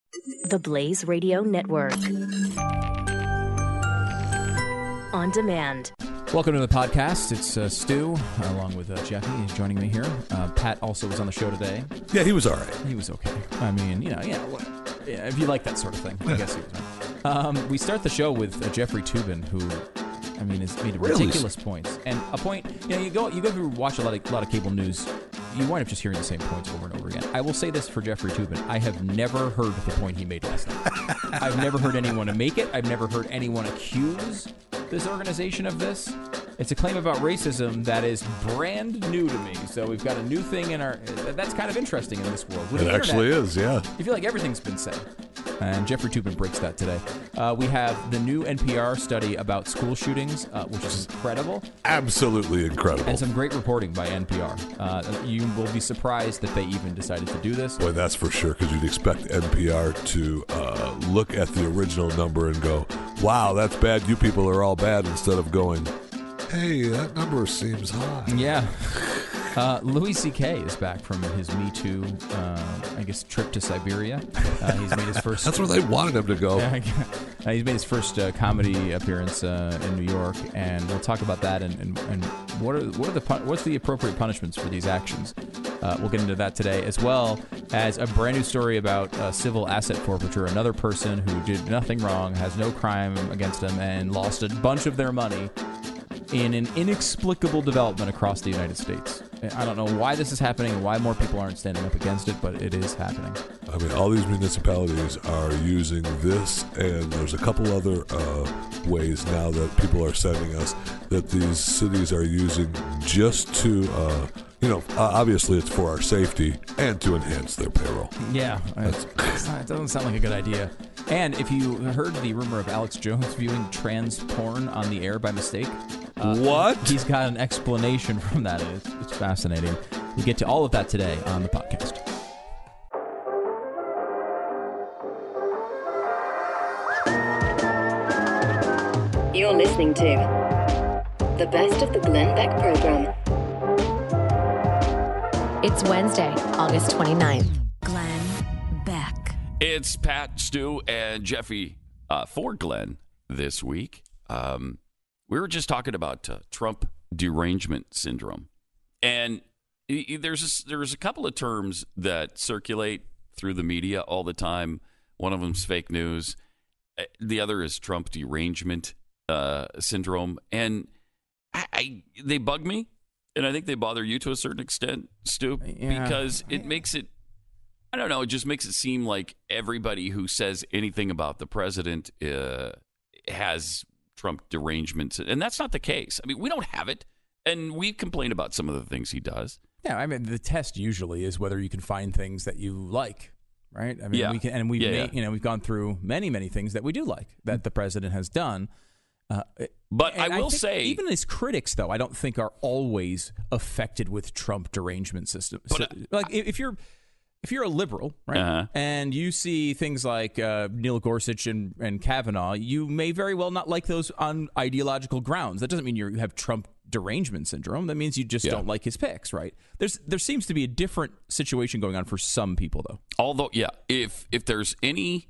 The Blaze Radio Network. On demand. Welcome to the podcast. It's Stu, along with Jeffy. He's joining me here. Pat also was on the show today. Yeah, he was all right. He was okay. I mean, if you like that sort of thing, I guess he was all right. We start the show with Jeffrey Toobin, who, I mean, has made ridiculous points. And a point, you go through, watch a lot of cable news, you wind up just hearing the same points over and over again. I will say this for Jeffrey Toobin. I have never heard the point he made last night. I've never heard anyone make it. I've never heard anyone accuse this organization of this. It's a claim about racism that is brand new to me. So we've got a new thing in our... That's kind of interesting in this world. With it actually is, yeah. You feel like everything's been said. And Jeffrey Toobin breaks that today. We have the new NPR study about school shootings, which is incredible. Absolutely incredible. And some great reporting by NPR. You will be surprised that they even decided to do this. Boy, that's for sure, because you'd expect NPR to look at the original number and go, wow, that's bad, you people are all bad, instead of going, hey, that number seems high. Yeah. Louis C.K. is back from his Me Too, trip to Siberia. He's made his first... That's where they wanted him to go. He's made his first comedy appearance in New York, and we'll talk about that and what's the appropriate punishments for these actions. We'll get into that today, as well as a brand new story about civil asset forfeiture. Another person who did nothing wrong, has no crime against them, and lost a bunch of their money in an inexplicable development across the United States. I don't know why this is happening and why more people aren't standing up against it, but it is happening. I mean, all these municipalities are using this, and there's a couple other ways now that people are sending us that these cities are using just to, obviously it's for our safety and to enhance their payroll. Yeah, it doesn't sound like a good idea. And if you heard the rumor of Alex Jones viewing trans porn on the air by mistake... what? He's got an explanation from that. It's fascinating. We'll get to all of that today on the podcast. You're listening to the best of the Glenn Beck program. It's Wednesday, August 29th. Glenn Beck. It's Pat, Stu, and Jeffy for Glenn this week. We were just talking about Trump derangement syndrome. And there's a couple of terms that circulate through the media all the time. One of them's fake news. The other is Trump derangement syndrome. And they bug me. And I think they bother you to a certain extent, Stu, because it makes it, I don't know, it just makes it seem like everybody who says anything about the president has Trump derangements, and that's not the case. I mean, we don't have it, and we complain about some of the things he does. Yeah, I mean, the test usually is whether you can find things that you like, right? I mean, we can, and we've gone through many things that we do like that the president has done. But I will say, even his critics, though, I don't think are always affected with Trump derangement system. So, if you're a liberal, right, and you see things like Neil Gorsuch and Kavanaugh, you may very well not like those on ideological grounds. That doesn't mean you have Trump derangement syndrome. That means you just don't like his picks, right? There seems to be a different situation going on for some people, though. Although, if there's any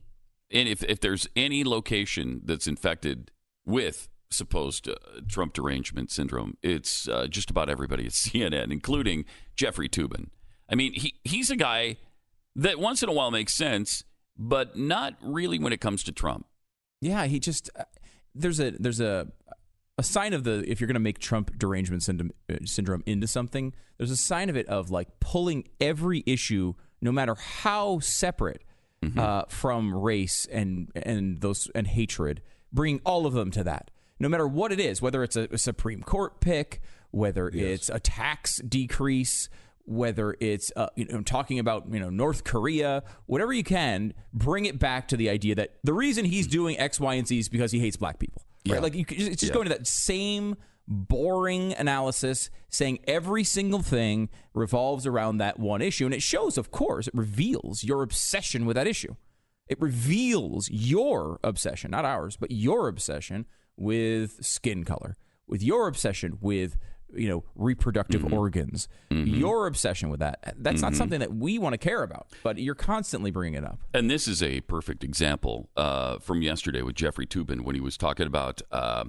location that's infected with supposed Trump derangement syndrome, it's just about everybody at CNN, including Jeffrey Toobin. I mean, he's a guy that once in a while makes sense, but not really when it comes to Trump. Yeah, he just there's a sign of if you're going to make Trump derangement syndrome into something, there's a sign of it of like pulling every issue, no matter how separate, from race and hatred, bring all of them to that. No matter what it is, whether it's a Supreme Court pick, whether it's a tax decrease, whether it's talking about North Korea, whatever you can, bring it back to the idea that the reason he's doing X, Y, and Z is because he hates black people. Right? Yeah. Like it's just going to that same boring analysis, saying every single thing revolves around that one issue, and it shows, of course, it reveals your obsession with that issue. It reveals your obsession, not ours, but your obsession with skin color, with your obsession with reproductive organs. Your obsession with that's not something that we want to care about, but you're constantly bringing it up. And this is a perfect example from yesterday with Jeffrey Toobin when he was talking about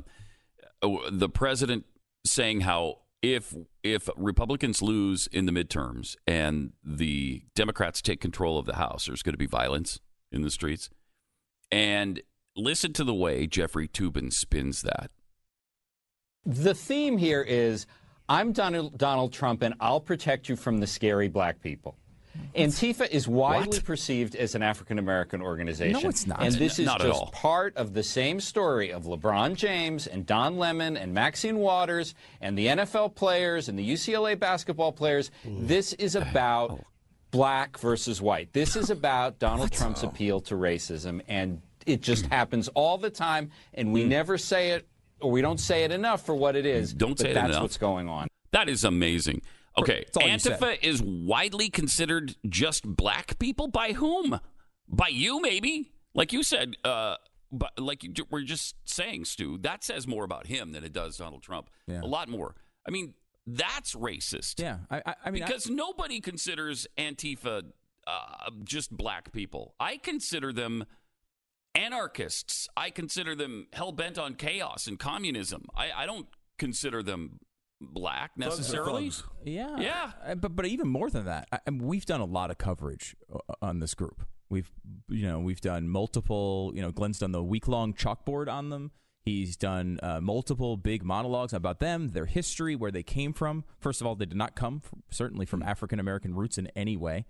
the president saying how if Republicans lose in the midterms and the Democrats take control of the House, there's going to be violence in the streets. And listen to the way Jeffrey Toobin spins that. The theme here is, I'm Donald Trump, and I'll protect you from the scary black people. Antifa is widely perceived as an African-American organization. No, it's not. And this is Not at just all. part of the same story of LeBron James and Don Lemon and Maxine Waters and the NFL players and the UCLA basketball players. This is about black versus white. This is about Donald Trump's appeal to racism, and it just happens all the time, and we never say it, or we don't say it enough for what it is. Don't say it that's enough. what's going on. That is amazing. Okay, That's all you Antifa is widely considered just black people by whom? By you, maybe? Like you said, but like you were just saying, Stu, that says more about him than it does Donald Trump. Yeah. A lot more. I mean, that's racist. Yeah, I mean, Because nobody considers Antifa just black people. I consider them anarchists. I consider them hell-bent on chaos and communism. I don't consider them black necessarily. Thugs. Yeah. But even more than that, we've done a lot of coverage on this group. We've done multiple. Glenn's done the week-long chalkboard on them. He's done multiple big monologues about them, their history, where they came from. First of all, they did not come certainly from African-American roots in any way.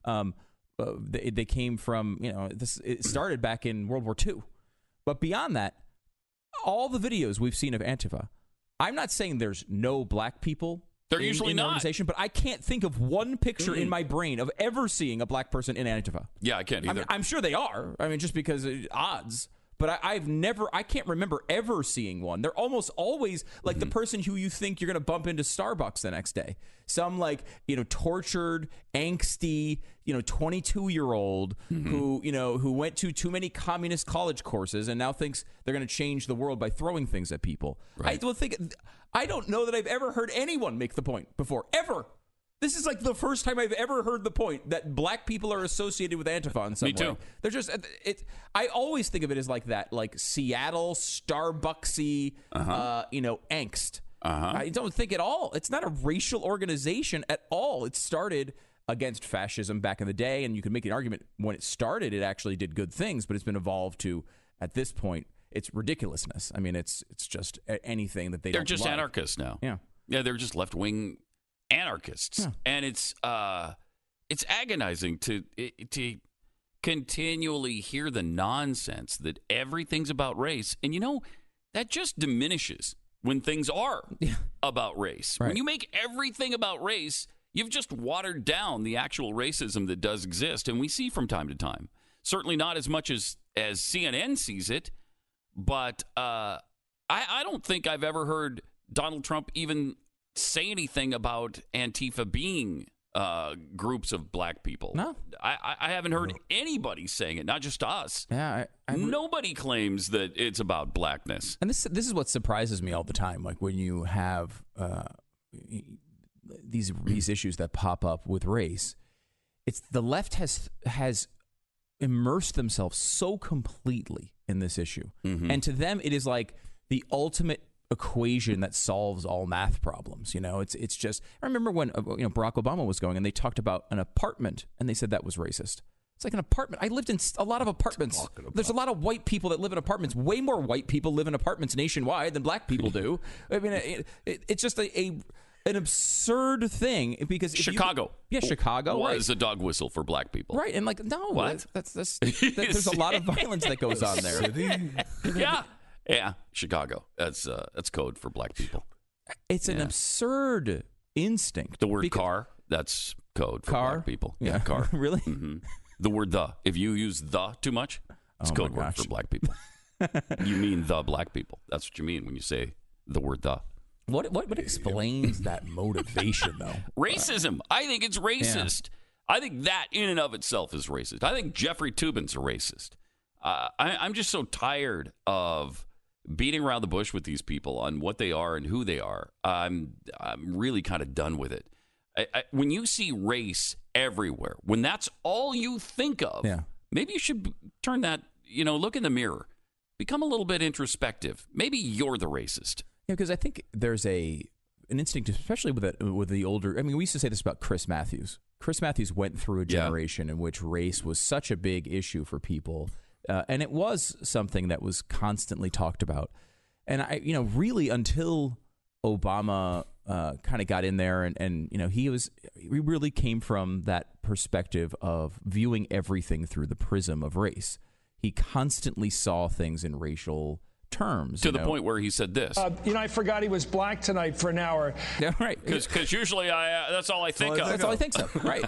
They came from, it started back in World War II. But beyond that, all the videos we've seen of Antifa, I'm not saying there's no black people. They're usually in the not. organization, but I can't think of one picture in my brain of ever seeing a black person in Antifa. Yeah, I can't either. I'm sure they are. I mean, just because odds. But I can't remember ever seeing one. They're almost always like the person who you think you're going to bump into Starbucks the next day. Some tortured, angsty, 22-year-old who went to too many communist college courses and now thinks they're going to change the world by throwing things at people. Right. I don't know that I've ever heard anyone make the point before, ever. This is like the first time I've ever heard the point that black people are associated with Antifa in some Me too. way. They're just I always think of it as like that, like Seattle Starbucksy, angst. I don't think at all. It's not a racial organization at all. It started against fascism back in the day, and you can make an argument when it started, it actually did good things, but it's been evolved to at this point, it's ridiculousness. I mean, it's just anything that They're just like. anarchists now. Yeah, they're just left wing anarchists, and it's agonizing to continually hear the nonsense that everything's about race, and that just diminishes when things are about race. Right. When you make everything about race, you've just watered down the actual racism that does exist, and we see from time to time. Certainly not as much as CNN sees it, but I don't think I've ever heard Donald Trump even say anything about Antifa being groups of black people. No. I haven't heard anybody saying it, not just us. Yeah, Nobody claims that it's about blackness. And this is what surprises me all the time. Like when you have these issues that pop up with race, it's the left has immersed themselves so completely in this issue, and to them it is like the ultimate equation that solves all math problems. It's just, I remember when Barack Obama was going and they talked about an apartment and they said that was racist. It's like an apartment. I lived in a lot of apartments. There's a lot of white people that live in apartments. Way more white people live in apartments nationwide than black people do. I mean, it's just an absurd thing because Chicago Chicago was a dog whistle for black people, right? And like, no, what? That's there's a lot of violence that goes on there. Yeah, Chicago. That's code for black people. It's an absurd instinct. The word car, that's code for black people. Yeah, car. Really? Mm-hmm. The word the. If you use the too much, it's code word for black people. You mean the black people. That's what you mean when you say the word the. What explains that motivation, though? Racism. I think it's racist. Yeah. I think that in and of itself is racist. I think Jeffrey Toobin's a racist. I'm just so tired of beating around the bush with these people on what they are and who they are. I'm really kind of done with it. When you see race everywhere, when that's all you think of, maybe you should turn that, look in the mirror, become a little bit introspective. Maybe you're the racist. Yeah, because I think there's an instinct, especially with the older. I mean, we used to say this about Chris Matthews. Chris Matthews went through a generation in which race was such a big issue for people, and it was something that was constantly talked about. And really until Obama kind of got in there, and he really came from that perspective of viewing everything through the prism of race. He constantly saw things in racial terms. To the point where he said this. I forgot he was black tonight for an hour. Yeah, right. Because usually that's all I think of. That's all I think of. Right.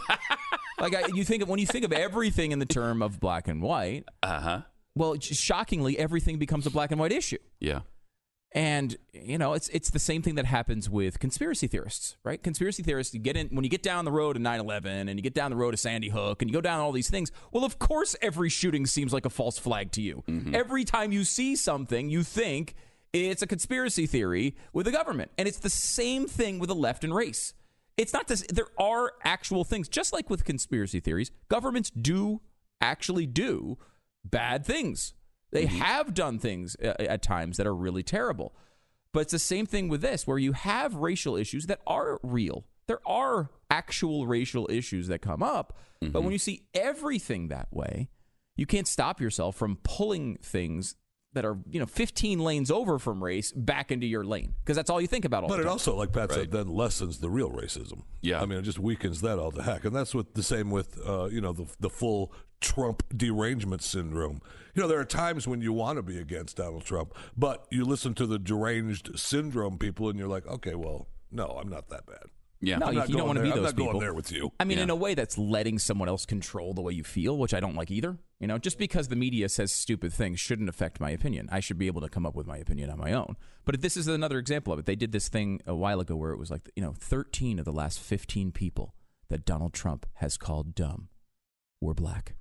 When you think of everything in the term of black and white, well, shockingly, everything becomes a black and white issue. Yeah. And, it's the same thing that happens with conspiracy theorists, right? Conspiracy theorists, when you get down the road to 9/11 and you get down the road to Sandy Hook and you go down all these things, well, of course, every shooting seems like a false flag to you. Mm-hmm. Every time you see something, you think it's a conspiracy theory with the government. And it's the same thing with the left and race. It's not this. There are actual things, just like with conspiracy theories, governments actually do bad things. They have done things at times that are really terrible. But it's the same thing with this, where you have racial issues that are real. There are actual racial issues that come up. Mm-hmm. But when you see everything that way, you can't stop yourself from pulling things that are 15 lanes over from race back into your lane, because that's all you think about all the time. But it also, like Pat said, then lessens the real racism. Yeah. I mean, it just weakens that all to heck. And that's the same with, the full Trump derangement syndrome. There are times when you want to be against Donald Trump, but you listen to the deranged syndrome people and you're like, okay, well, no, I'm not that bad. Yeah, no, you don't want to be those people. I'm not going there with you. I mean, in a way, that's letting someone else control the way you feel, which I don't like either. Just because the media says stupid things shouldn't affect my opinion. I should be able to come up with my opinion on my own. But this is another example of it. They did this thing a while ago where it was like, 13 of the last 15 people that Donald Trump has called dumb were black.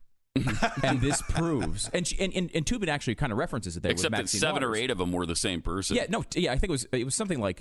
And this proves, and Toobin actually kind of references it there. Except with that 7 or 8 of them were the same person. I think it was something like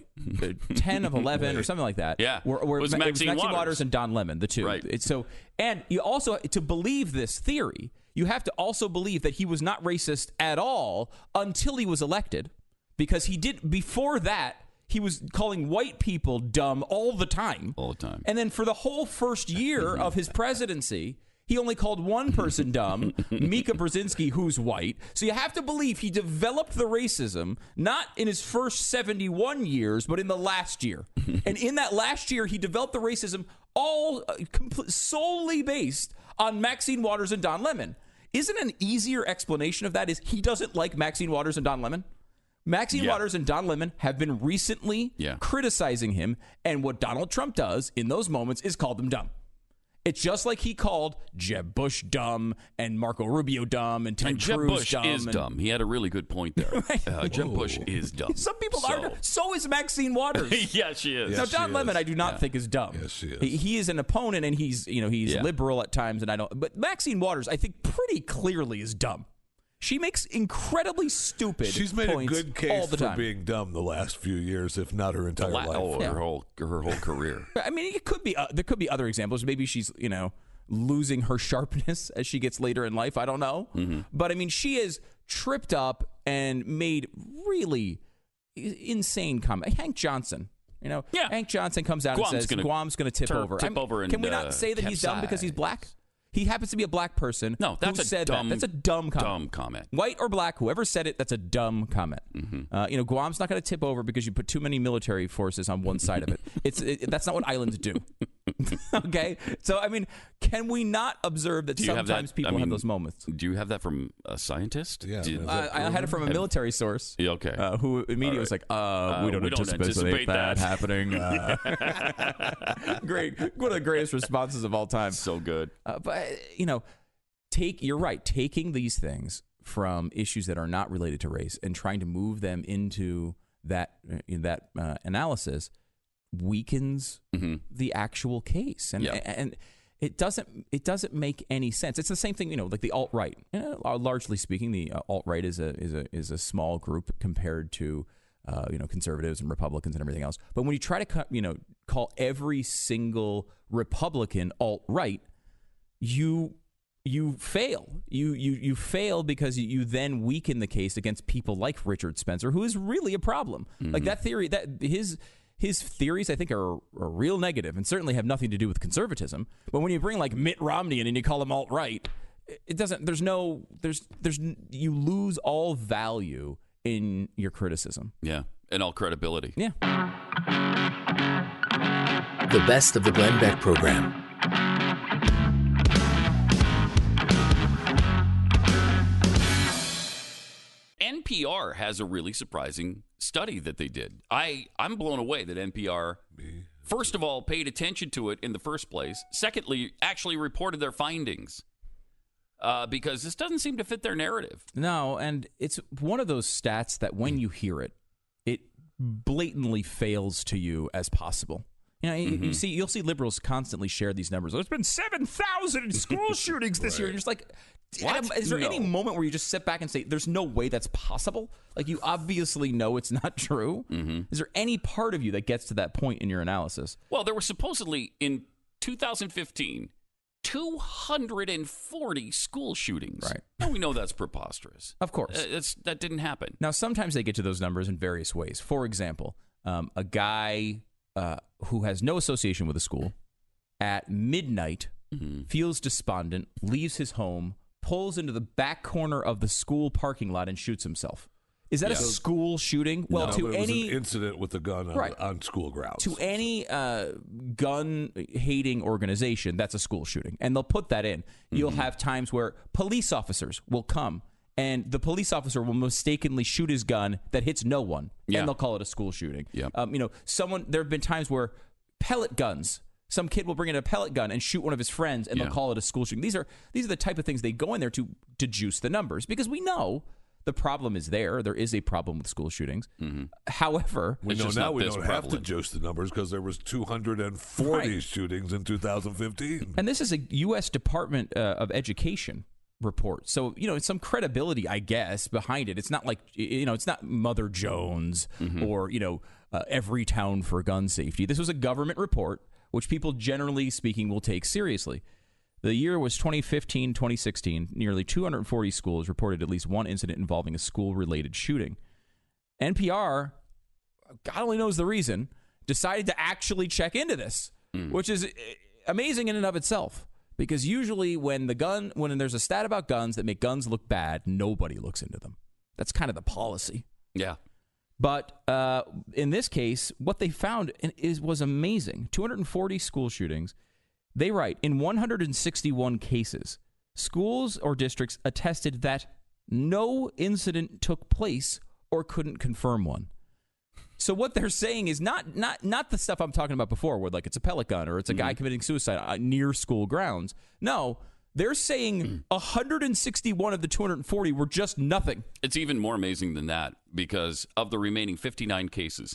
10 of 11 or something like that. Yeah, it was Maxine Waters and Don Lemon, the two. Right. And you also, to believe this theory, you have to also believe that he was not racist at all until he was elected, because he did before that. He was calling white people dumb all the time. All the time. And then for the whole first year of his presidency, he only called one person dumb, Mika Brzezinski, who's white. So you have to believe he developed the racism, not in his first 71 years, but in the last year. And in that last year, he developed the racism all solely based on Maxine Waters and Don Lemon. Isn't an easier explanation of that is he doesn't like Maxine Waters and Don Lemon? Maxine Waters and Don Lemon have been recently criticizing him, and what Donald Trump does in those moments is call them dumb. It's just like he called Jeb Bush dumb and Marco Rubio dumb and Ted Jeb Cruz Bush dumb. is dumb. He had a really good point there. Jeb Bush is dumb. Some people are. So is Maxine Waters. Yeah, she is. Now, Don Lemon, I do not think is dumb. Yes, she is. He is an opponent, and he's liberal at times, and I don't. But Maxine Waters, I think, pretty clearly is dumb. She makes incredibly stupid She's made points a good case all the for time. being dumb the last few years, if not her entire life. Her whole career. I mean, it could be. There could be other examples. Maybe she's losing her sharpness as she gets later in life. I don't know. Mm-hmm. But I mean, she is tripped up and made really insane comments. Hank Johnson. Hank Johnson comes out and says Guam's going to tip over. Can we not say that he's dumb because he's black? He happens to be a black person. No, that's That's a dumb comment. Dumb comment. White or black, whoever said it, that's a dumb comment. Mm-hmm. Guam's not going to tip over because you put too many military forces on one side of it. That's not what islands do. Okay? So, I mean, can we not observe that sometimes people have those moments? Do you have that from a scientist? Yeah. I had it from a military source. Yeah, okay. Who immediately was like, we don't anticipate that happening. Great. One of the greatest responses of all time. So good. But, you're right. Taking these things from issues that are not related to race and trying to move them into that analysis weakens the actual case. And it doesn't make any sense. It's the same thing, like the alt-right. Largely speaking, the alt-right is a small group compared to conservatives and Republicans and everything else. But when you try to call every single Republican alt-right, you fail. You fail because you then weaken the case against people like Richard Spencer, who is really a problem. Mm-hmm. Like that theory, that his theories, I think, are real negative and certainly have nothing to do with conservatism. But when you bring like Mitt Romney in and you call him alt-right, it doesn't. You lose all value in your criticism. Yeah, and all credibility. Yeah. The best of the Glenn Beck program. NPR has a really surprising study that they did. I'm blown away that NPR, first of all, paid attention to it in the first place. Secondly, actually reported their findings. Because this doesn't seem to fit their narrative. No, and it's one of those stats that when you hear it, it blatantly fails to you as possible. You'll see liberals constantly share these numbers. There's been 7,000 school shootings this year. You're just like, what? Is there any moment where you just sit back and say, there's no way that's possible? Like, you obviously know it's not true. Mm-hmm. Is there any part of you that gets to that point in your analysis? Well, there were supposedly, in 2015, 240 school shootings. Right. Now we know that's preposterous. Of course. That didn't happen. Now, sometimes they get to those numbers in various ways. For example, a guy who has no association with a school at midnight feels despondent, leaves his home, pulls into the back corner of the school parking lot and shoots himself. Is that a school shooting? Well, it was an incident with a gun on school grounds. To any gun-hating organization, that's a school shooting, and they'll put that in. You'll have times where police officers will come, and the police officer will mistakenly shoot his gun that hits no one, and they'll call it a school shooting. Yeah. There have been times where pellet guns. Some kid will bring in a pellet gun and shoot one of his friends, and they'll call it a school shooting. These are the type of things they go in there to juice the numbers, because we know the problem is there. There is a problem with school shootings. Mm-hmm. However, we know now we don't have to juice the numbers because there was 240 shootings in 2015. And this is a U.S. Department of Education report. So, it's some credibility, I guess, behind it. It's not like, it's not Mother Jones or, Every Town for Gun Safety. This was a government report, which people generally speaking will take seriously. The year was 2015-2016. Nearly 240 schools reported at least one incident involving a school-related shooting. NPR, God only knows the reason, decided to actually check into this, which is amazing in and of itself. Because usually when there's a stat about guns that make guns look bad, nobody looks into them. That's kind of the policy. Yeah. But in this case, what they found was amazing. 240 school shootings. They write, in 161 cases, schools or districts attested that no incident took place or couldn't confirm one. So what they're saying is not the stuff I'm talking about before, where like it's a pellet gun or it's a guy committing suicide near school grounds. No, they're saying 161 of the 240 were just nothing. It's even more amazing than that, because of the remaining 59 cases,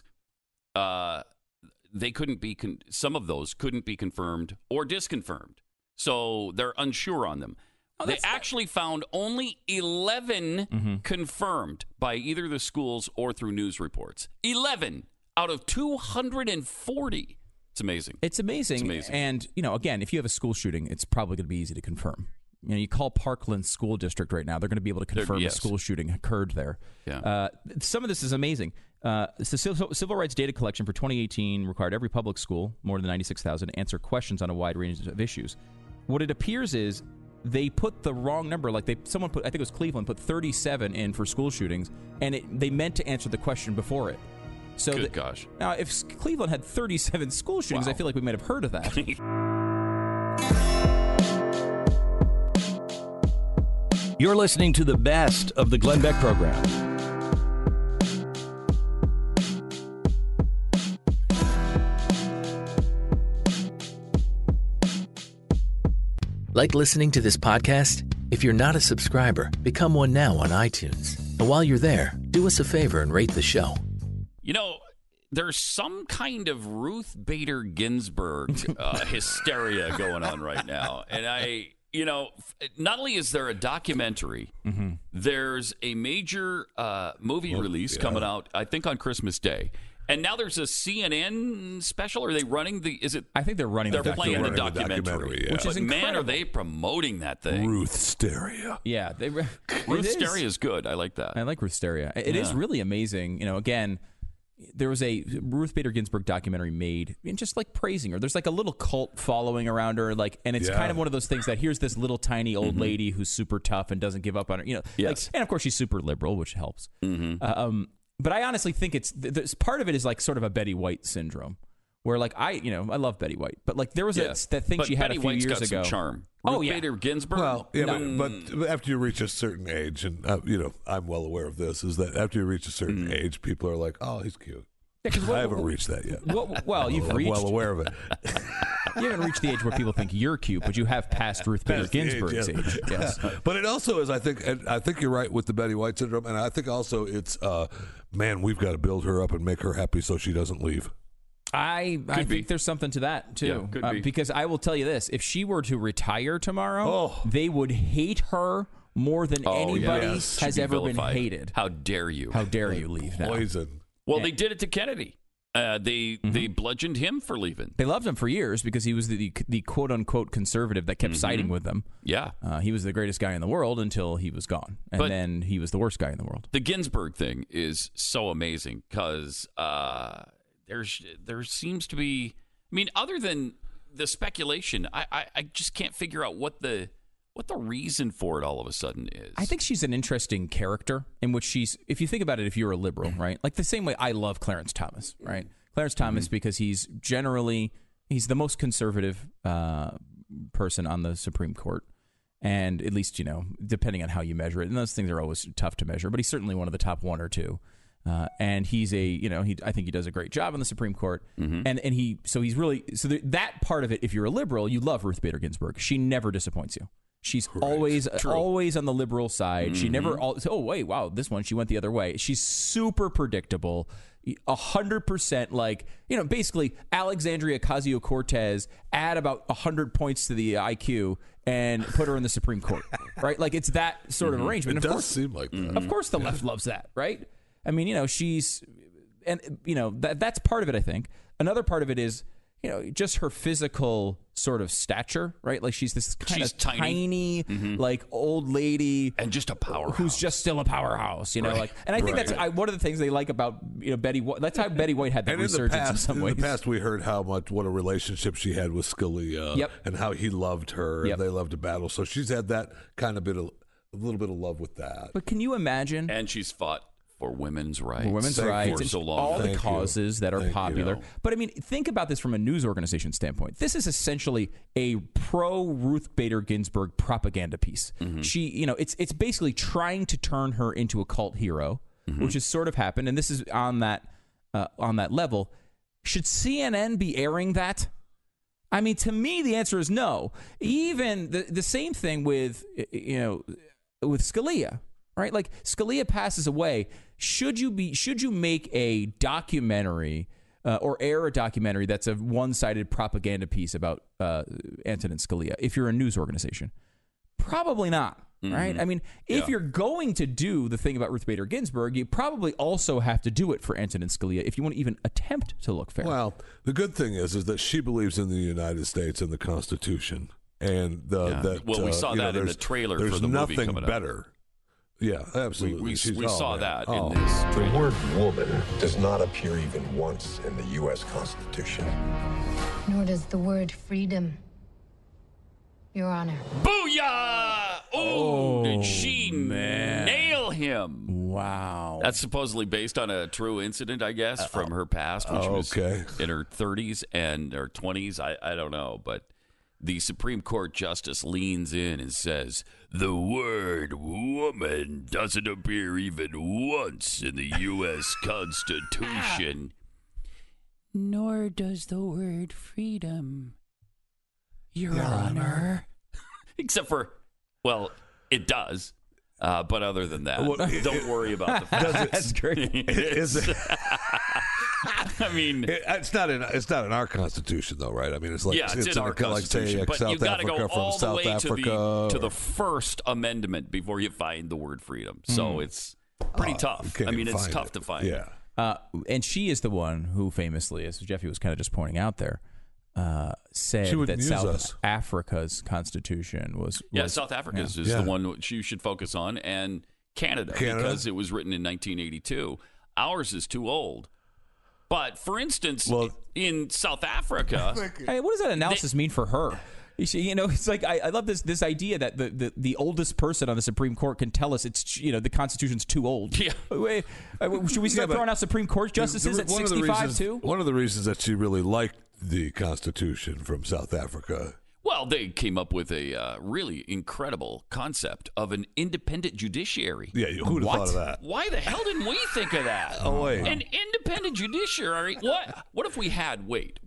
some of those couldn't be confirmed or disconfirmed. So they're unsure on them. They actually found only 11 confirmed by either the schools or through news reports. 11 out of 240. It's amazing. It's amazing. And, again, if you have a school shooting, it's probably going to be easy to confirm. You call Parkland School District right now, they're going to be able to confirm a school shooting occurred there. Yeah. Some of this is amazing. The civil rights data collection for 2018 required every public school, more than 96,000, to answer questions on a wide range of issues. What it appears is they put the wrong number. Like someone put, I think it was Cleveland, put 37 in for school shootings, and they meant to answer the question before it. So Good gosh. Now, if Cleveland had 37 school shootings, I feel like we might have heard of that. You're listening to the best of the Glenn Beck program. Like listening to this podcast? If you're not a subscriber, become one now on iTunes. And while you're there, do us a favor and rate the show. there's some kind of Ruth Bader Ginsburg hysteria going on right now. And not only is there a documentary, there's a major movie release coming out, I think, on Christmas Day. And now there's a CNN special. Are they running I think they're running. They're the playing the documentary, documentary, which is incredible. Man, are they promoting that thing? Ruthsteria. Yeah, Ruthsteria is good. I like that. I like Ruthsteria. It is really amazing. Again, there was a Ruth Bader Ginsburg documentary made, and just like praising her. There's like a little cult following around her, and it's kind of one of those things that here's this little tiny old lady who's super tough and doesn't give up on her. Yes. And of course she's super liberal, which helps. But I honestly think it's part of it is like sort of a Betty White syndrome, where like I love Betty White, but like there was that thing she had Betty a few White's years got ago. Some charm. Ruth Bader Ginsburg. Well, but after you reach a certain age, and I'm well aware of this, is that after you reach a certain age, people are like, "Oh, he's cute." I haven't reached that yet. You've reached. I'm well aware of it. You haven't reached the age where people think you're cute, but you have passed Ruth Bader Ginsburg's age. Yes. But it also is, I think you're right with the Betty White syndrome, and I think also it's, man, we've got to build her up and make her happy so she doesn't leave. I think there's something to that too. Yeah, could be. Because I will tell you this: if she were to retire tomorrow, they would hate her more than anybody has ever been hated. How dare you? How dare you leave now? Poison. Well, they did it to Kennedy. They bludgeoned him for leaving. They loved him for years because he was the quote unquote conservative that kept siding with them. Yeah, he was the greatest guy in the world until he was gone, and then he was the worst guy in the world. The Ginsburg thing is so amazing because there seems to be. I mean, other than the speculation, I just can't figure out what the reason for it all of a sudden is. I think she's an interesting character in which she's, if you think about it, if you're a liberal, right? Like the same way I love Clarence Thomas, right? Clarence Thomas, because he's the most conservative person on the Supreme Court. And at least, depending on how you measure it, and those things are always tough to measure, but he's certainly one of the top one or two. And he's I think he does a great job on the Supreme Court. That part of it, if you're a liberal, you love Ruth Bader Ginsburg. She never disappoints you. She's always on the liberal side. She never, this one, she went the other way. She's super predictable, 100% basically Alexandria Ocasio-Cortez, add about 100 points to the IQ and put her in the Supreme Court, right? Like it's that sort of arrangement. It does seem like that. Of course the left loves that, right? I mean, she's, and that's part of it, I think. Another part of it is, just her physical sort of stature, right? Like she's this kind of tiny, like old lady, and just a powerhouse, who's just still a powerhouse, and I think that's one of the things they like about Betty White. That's how Betty White had that resurgence in some ways. In the past, we heard what a relationship she had with Scalia, and how he loved her, and they loved to battle. So she's had that kind of a little bit of love with that. But can you imagine? And she's fought for women's rights. For so long. All the causes that are popular. But I mean, think about this from a news organization standpoint. This is essentially a pro Ruth Bader Ginsburg propaganda piece. She, it's basically trying to turn her into a cult hero, which has sort of happened. And this is on that level. Should CNN be airing that? I mean, to me, the answer is no. Even the same thing with Scalia. Right, like Scalia passes away. Should you make a documentary or air a documentary that's a one-sided propaganda piece about Antonin Scalia? If you're a news organization, probably not. Right? I mean, if you're going to do the thing about Ruth Bader Ginsburg, you probably also have to do it for Antonin Scalia if you want to even attempt to look fair. Well, the good thing is that she believes in the United States and the Constitution, and we saw that in the trailer for the movie coming up. There's nothing better. Yeah, absolutely. We saw that in this. The word woman does not appear even once in the U.S. Constitution. Nor does the word freedom, Your Honor. Booyah! Oh, did she nail him? Wow. That's supposedly based on a true incident, I guess, from her past, which was in her 30s and her 20s. I don't know, but the Supreme Court justice leans in and says, the word woman doesn't appear even once in the U.S. Constitution. Nor does the word freedom, Your Honor. Except for, it does. But other than that, don't worry about the fact. That's great. I mean, it's not in our Constitution, though, right? I mean, it's like it's in our Constitution, like, but South you got to go Africa all from the South way Africa, to the First Amendment before you find the word freedom. So it's pretty tough. I mean, it's tough to find. Yeah. And she is the one who famously, as Jeffy was kind of just pointing out there, said that South Africa's constitution was South Africa's is the one which you should focus on, and Canada, because it was written in 1982. Ours is too old. But for instance, in South Africa, hey, what does that analysis mean for her? It's like I love this idea that the oldest person on the Supreme Court can tell us it's the Constitution's too old. Yeah. Should we start throwing out Supreme Court justices at 65 too? One of the reasons that she really liked the Constitution from South Africa. Well, they came up with a really incredible concept of an independent judiciary. Yeah, who would have thought of that? Why the hell didn't we think of that? Oh, wait. An independent judiciary? What if we had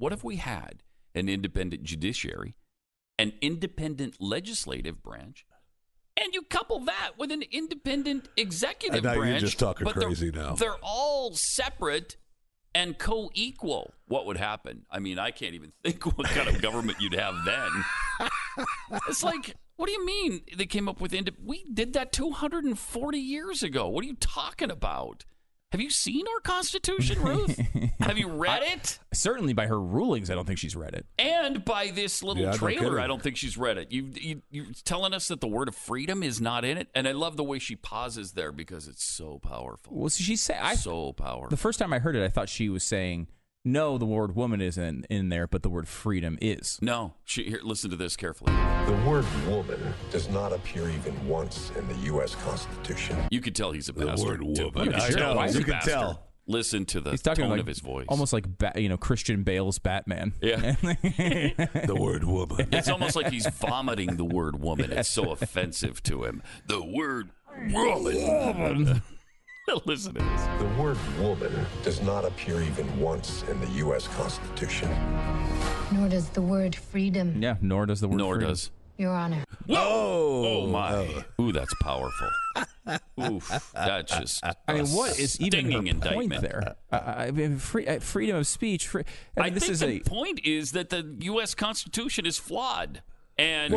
an independent judiciary, an independent legislative branch, and you couple that with an independent executive branch? You're just talking crazy now. They're all separate and co-equal. What would happen? I mean, I can't even think what kind of government you'd have then. It's like, what do you mean they came up with we did that 240 years ago. What are you talking about? Have you seen our Constitution, Ruth? Have you read it? Certainly by her rulings, I don't think she's read it. And by this little trailer, I don't think she's read it. You're telling us that the word of freedom is not in it? And I love the way she pauses there because it's so powerful. Well, she said, so powerful. The first time I heard it, I thought she was saying, no, the word woman isn't in there, but the word freedom is. No. Here, listen to this carefully. The word woman does not appear even once in the U.S. Constitution. You could tell he's a bastard. The word woman. You can tell. Listen to the tone of his voice. Almost like Christian Bale's Batman. Yeah. The word woman. It's almost like he's vomiting the word woman. It's so offensive to him. The word woman. Listen to this. The word woman does not appear even once in the U.S. Constitution. Nor does the word freedom. Yeah, nor does the word freedom. Does. Your Honor. Oh my. Ooh, that's powerful. Oof. That's just what is even her point indictment there? Freedom of speech. I think the point is that the U.S. Constitution is flawed. And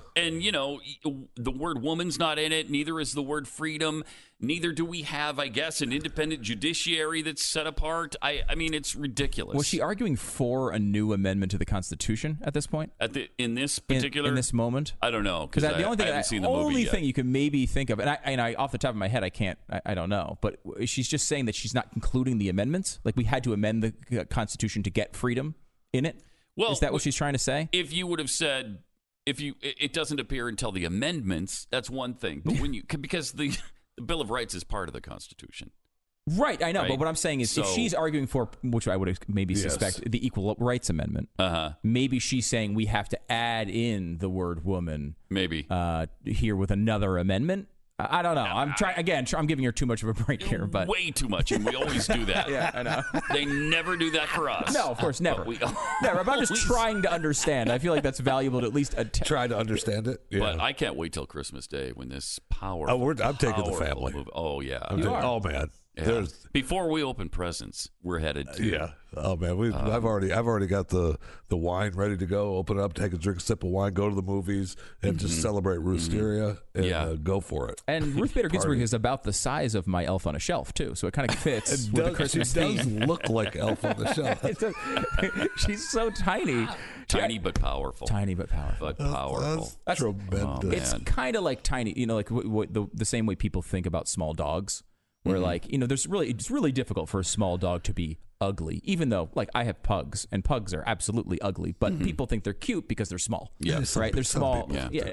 the word woman's not in it. Neither is the word freedom. Neither do we have, I guess, an independent judiciary that's set apart. I mean, it's ridiculous. Was she arguing for a new amendment to the Constitution at this point? In this particular in this moment? I don't know. Because the only thing you can maybe think of, and I off the top of my head, I don't know. But she's just saying that she's not concluding the amendments. Like we had to amend the Constitution to get freedom in it. Well, is that what she's trying to say? If you would have said. It doesn't appear until the amendments, that's one thing. But because the Bill of Rights is part of the Constitution. Right, I know. Right? But what I'm saying is if she's arguing for, which I would maybe suspect, the Equal Rights Amendment, maybe she's saying we have to add in the word woman maybe here with another amendment. I don't know. I'm giving her too much of a break here, but way too much, and we always do that. Yeah, I know. They never do that for us. No, of course, never. Never. But I'm just trying to understand. I feel like that's valuable to at least try to understand it. Yeah. But I can't wait till Christmas Day when this powerful. I'm taking the family. Oh yeah. Oh man. Yeah. Before we open presents, we're headed to. Oh man, I've already got the wine ready to go. Open it up, take a drink, sip of wine, go to the movies, and just celebrate Roosteria and go for it. And Ruth Bader Ginsburg is about the size of my Elf on a Shelf too, so it kind of fits with the Christmas theme. She does look like Elf on the Shelf. She's so tiny. Tiny but powerful. Tiny but powerful. But powerful. That's tremendous. It's kind of like tiny. Like the same way people think about small dogs. Where it's really difficult for a small dog to be ugly, even though I have pugs and pugs are absolutely ugly, but people think they're cute because they're small. Yeah, right. They're small.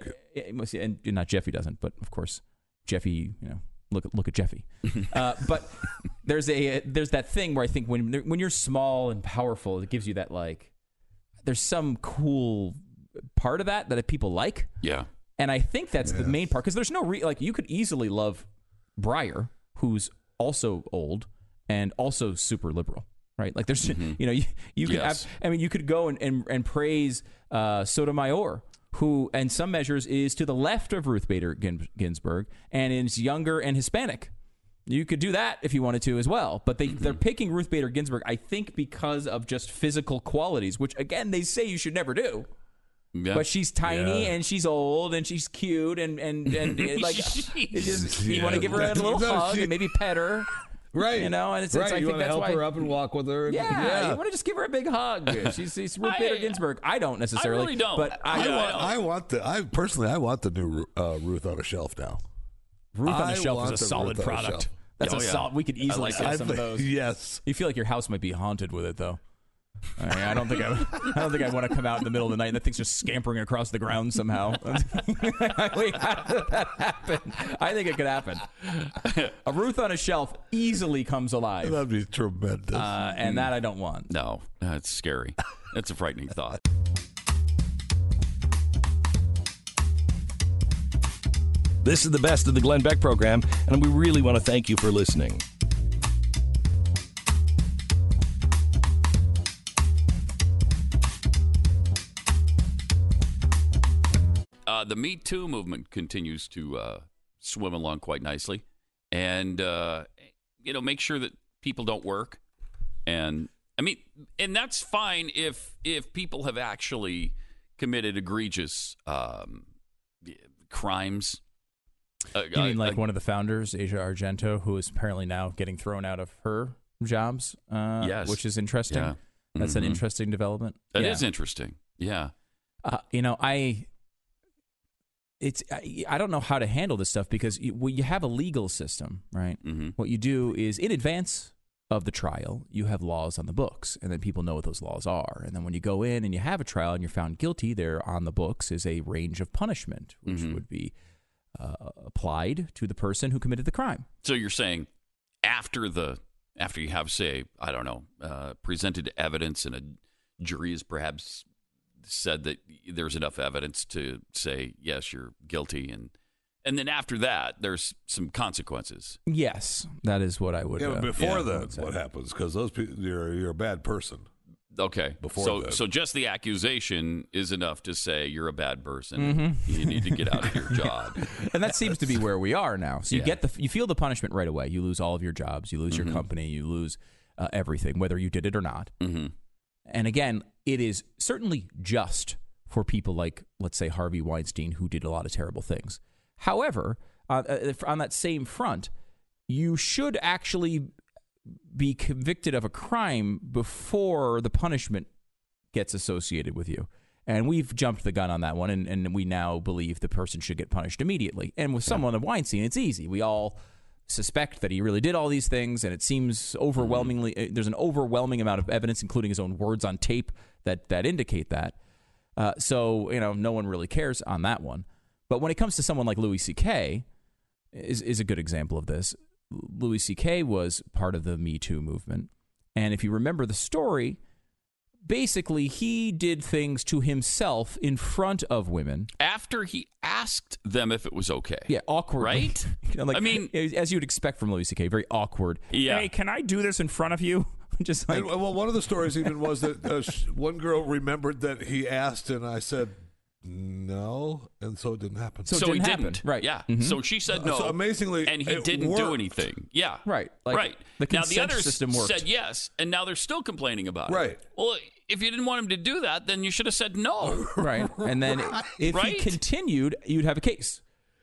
And not Jeffy doesn't, but of course Jeffy. Look at Jeffy. But there's that thing where I think when you're small and powerful, it gives you that there's some cool part of that people like. Yeah, and I think that's the main part because there's no you could easily love Breyer, who's also old and also super liberal, right? Like there's, you could, you could go and praise Sotomayor, who in some measures is to the left of Ruth Bader Ginsburg and is younger and Hispanic. You could do that if you wanted to as well. But they're picking Ruth Bader Ginsburg, I think, because of just physical qualities, which, again, they say you should never do. Yeah. But she's tiny and she's old and she's cute and like you want to give her a little hug and maybe pet her. Right. You know, and it's right. I you think want to that's help why, her up and walk with her. Yeah, you want to just give her a big hug. She's Ruth Bader Ginsburg. I don't necessarily. I really don't. But I want the new Ruth on a shelf now. Ruth on a shelf is a solid product. That's solid. We could easily sell some of those. Yes. You feel like your house might be haunted with it, though. I don't think I want to come out in the middle of the night and that thing's just scampering across the ground somehow. Wait, how did that happen? I think it could happen. A Ruth on a shelf easily comes alive. That'd be tremendous. And that I don't want. No, it's scary. That's a frightening thought. This is the Best of the Glenn Beck program, and we really want to thank you for listening. The Me Too movement continues to swim along quite nicely, and make sure that people don't work, and that's fine if people have actually committed egregious crimes. You mean like one of the founders, Asia Argento, who is apparently now getting thrown out of her jobs? Yes, which is interesting. Yeah. That's an interesting development. That is interesting. Yeah. I don't know how to handle this stuff because you have a legal system, right? Mm-hmm. What you do is in advance of the trial, you have laws on the books, and then people know what those laws are. And then when you go in and you have a trial and you're found guilty, there on the books is a range of punishment, which would be applied to the person who committed the crime. So you're saying after you have, say, I don't know, presented evidence and a jury is perhaps said that there's enough evidence to say, yes, you're guilty. And then after that, there's some consequences. Yes, that is what I would. Yeah, but before that, what happens? Because those people, you're a bad person. Okay. So just the accusation is enough to say you're a bad person. Mm-hmm. You need to get out of your job. And that seems to be where we are now. So you feel the punishment right away. You lose all of your jobs. You lose your company. You lose everything, whether you did it or not. Mm-hmm. And again, it is certainly just for people like, let's say, Harvey Weinstein, who did a lot of terrible things. However, on that same front, you should actually be convicted of a crime before the punishment gets associated with you. And we've jumped the gun on that one, and we now believe the person should get punished immediately. And with someone of Weinstein, it's easy. We all suspect that he really did all these things, and it seems overwhelmingly there's an overwhelming amount of evidence, including his own words on tape, that indicate that. So no one really cares on that one. But when it comes to someone like Louis C.K., is a good example of this. Louis C.K. was part of the Me Too movement, and if you remember the story, basically he did things to himself in front of women after he asked them if it was okay. Yeah, awkward, right? As you would expect from Louis C.K., very awkward. Yeah. Hey, can I do this in front of you? Just like, well, one of the stories even was that one girl remembered that he asked, and I said no, and so it didn't happen. So he happen. didn't. Right. Yeah. Mm-hmm. So she said no. So amazingly, and he didn't do anything. Yeah. Right. Right. The consent now the others system worked. said yes, and now they're still complaining about it. Right. Well, if you didn't want him to do that, then you should have said no. Right. And then if he continued, you'd have a case.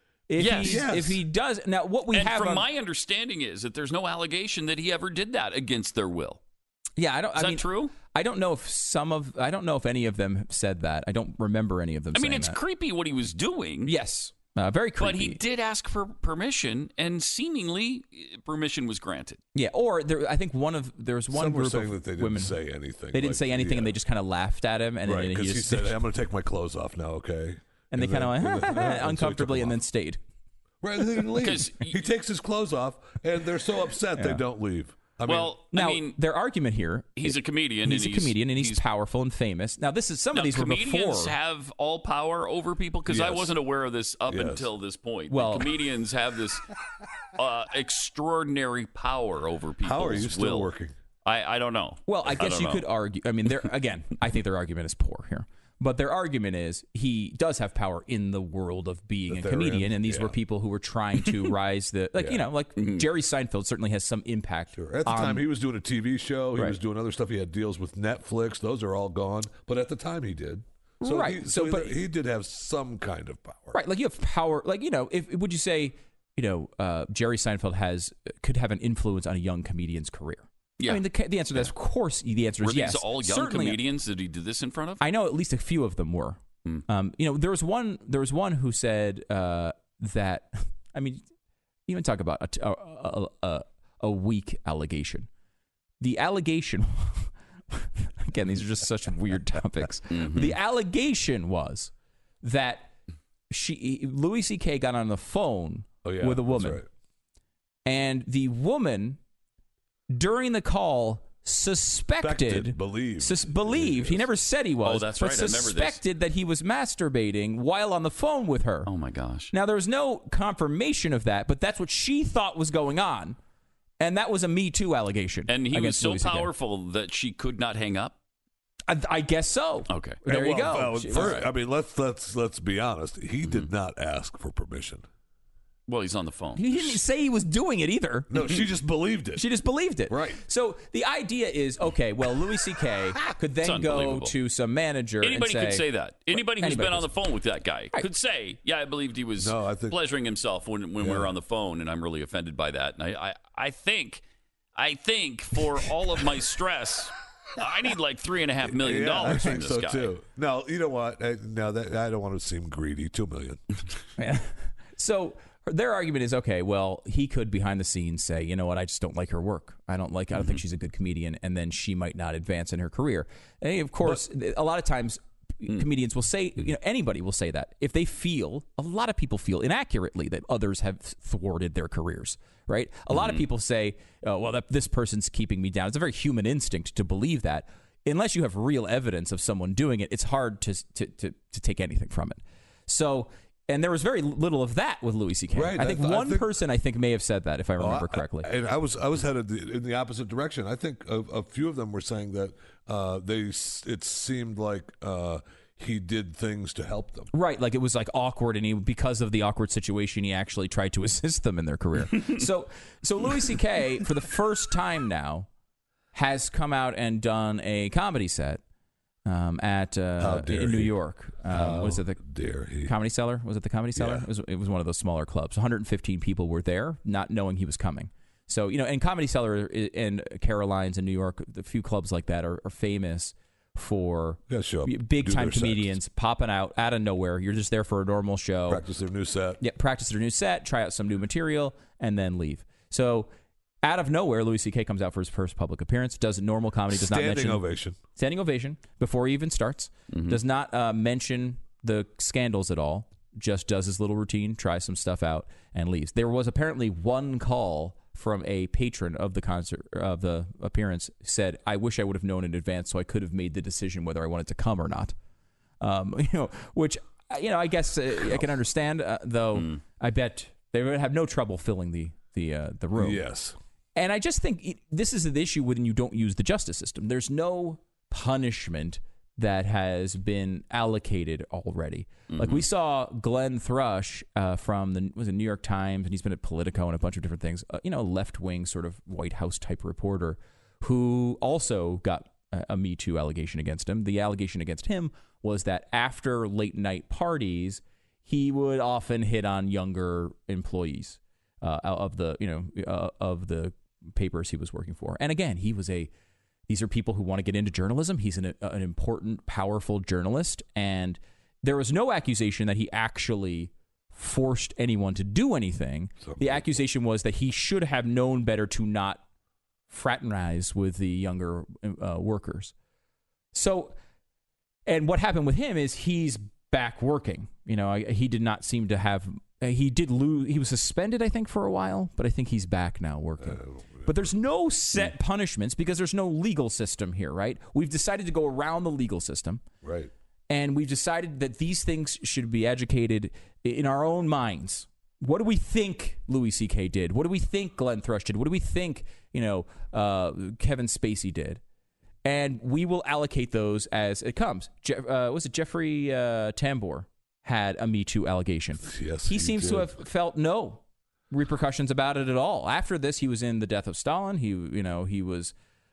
If he does now, what we have from my understanding is that there's no allegation that he ever did that against their will. Yeah, Is that true? I don't know if any of them said that. I don't remember any of them. It's creepy what he was doing. Yes, very creepy. But he did ask for permission, and seemingly permission was granted. Yeah, or I think there was one Some group were saying of that they women. didn't say anything. They didn't say anything, and they just kind of laughed at him. And right, because he said, "I'm going to take my clothes off now, okay?" And they kind of went uncomfortably, and then stayed. Right, they didn't leave. He takes his clothes off, and they're so upset they don't leave. Their argument here. He's a comedian. He's a comedian, and he's powerful and famous. Now, some of these were before. Comedians have all power over people? Because I wasn't aware of this up until this point. Well, comedians have this extraordinary power over people's will. How are you still working? I don't know. Well, I guess you could argue. I think their argument is poor here. But their argument is he does have power in the world of being a comedian, and these were people who were trying to rise the Jerry Seinfeld certainly has some impact. Sure. At the time, he was doing a TV show. He was doing other stuff. He had deals with Netflix. Those are all gone. But at the time, he did. So he did have some kind of power. Right. Like you have power. Like, would you say, Jerry Seinfeld could have an influence on a young comedian's career? Yeah. I mean, the answer to that, of course, the answer is yes. Were these all young comedians that he did this in front of? I know at least a few of them were. There was one who said that, I mean, even talk about a weak allegation. The allegation, again, these are just such weird topics. The allegation was that Louis C.K. got on the phone with a woman. That's right. And the woman, during the call, believed. He never said he was. Oh, that's but right. I remember suspected that he was masturbating while on the phone with her. Oh my gosh! Now there was no confirmation of that, but that's what she thought was going on, and that was a Me Too allegation. And he was so powerful that she could not hang up. I guess so. Okay, there you go. I mean, let's be honest. He did not ask for permission. Well, he's on the phone. He didn't say he was doing it either. No, she just believed it. She just believed it. Right. So the idea is, okay, well, Louis C.K. could then go to some manager Anybody and say... could say that. Anybody who's been on the phone with that guy could say, yeah, I believed he was pleasuring himself when we were on the phone, and I'm really offended by that. And I think for all of my stress... I need like $3.5 million from this guy. Too. No, you know what? I don't want to seem greedy. $2 million. Yeah. So their argument is, okay, well, he could behind the scenes say, you know what, I just don't like her work. I don't think she's a good comedian, and then she might not advance in her career. And of course, a lot of times comedians will say, anybody will say that if they feel, a lot of people feel inaccurately that others have thwarted their careers, right? A lot of people say, this person's keeping me down. It's a very human instinct to believe that. Unless you have real evidence of someone doing it, it's hard to take anything from it. So... And there was very little of that with Louis C.K. Right, I think one person may have said that, if I remember correctly. And I was headed in the opposite direction. I think a few of them were saying that it seemed like he did things to help them. Right, like it was like awkward, and because of the awkward situation, he actually tried to assist them in their career. So Louis C.K. for the first time now has come out and done a comedy set. In New York. Was it the Comedy Cellar? Was it the Comedy Cellar? Yeah. It was one of those smaller clubs. 115 people were there, not knowing he was coming. So, and Comedy Cellar and Caroline's in New York, a few clubs like that are famous for big-time comedians popping out of nowhere. You're just there for a normal show. Practice their new set. Yeah, practice their new set, try out some new material, and then leave. So... out of nowhere, Louis C.K. comes out for his first public appearance, does normal comedy, does not mention... Standing ovation before he even starts. Does not mention the scandals at all, just does his little routine, tries some stuff out, and leaves. There was apparently one call from a patron of the concert, of the appearance, said, I wish I would have known in advance so I could have made the decision whether I wanted to come or not. Which, I guess I can understand, though I bet they would have no trouble filling the room. Yes. And I just think this is the issue when you don't use the justice system. There's no punishment that has been allocated already. Like we saw Glenn Thrush from the New York Times, and he's been at Politico and a bunch of different things, a left-wing sort of White House type reporter who also got a Me Too allegation against him. The allegation against him was that after late-night parties, he would often hit on younger employees of the papers he was working for. And again, these are people who want to get into journalism. He's an important, powerful journalist, and there was no accusation that he actually forced anyone to do anything. The accusation was that he should have known better to not fraternize with the younger workers. So, and what happened with him is he's back working. He did not seem to have... He did lose. He was suspended, I think, for a while, but I think he's back now working. But there's no set punishments because there's no legal system here, right? We've decided to go around the legal system. Right. And we've decided that these things should be educated in our own minds. What do we think Louis C.K. did? What do we think Glenn Thrush did? What do we think, Kevin Spacey did? and we will allocate those as it comes. Was it Jeffrey Tambor had a Me Too allegation? Yes, he seems to have felt no repercussions about it at all. After this, he was in The Death of Stalin. He was,